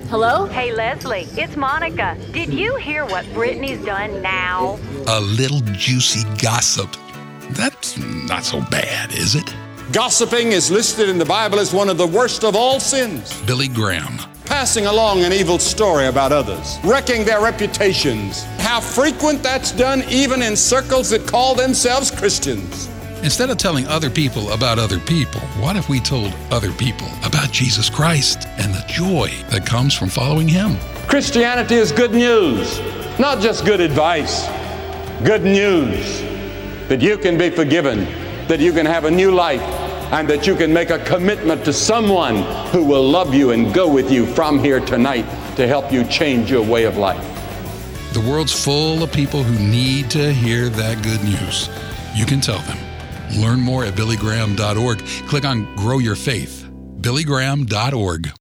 Hello? Hey, Leslie, it's Monica. Did you hear what Brittany's done now? A little juicy gossip. That's not so bad, is it? Gossiping is listed in the Bible as one of the worst of all sins. Billy Graham. Passing along an evil story about others, wrecking their reputations. How frequent that's done even in circles that call themselves Christians. Instead of telling other people about other people, what if we told other people about Jesus Christ and the joy that comes from following Him? Christianity is good news, not just good advice. Good news that you can be forgiven, that you can have a new life, and that you can make a commitment to someone who will love you and go with you from here tonight to help you change your way of life. The world's full of people who need to hear that good news. You can tell them. Learn more at BillyGraham.org. Click on Grow Your Faith. BillyGraham.org.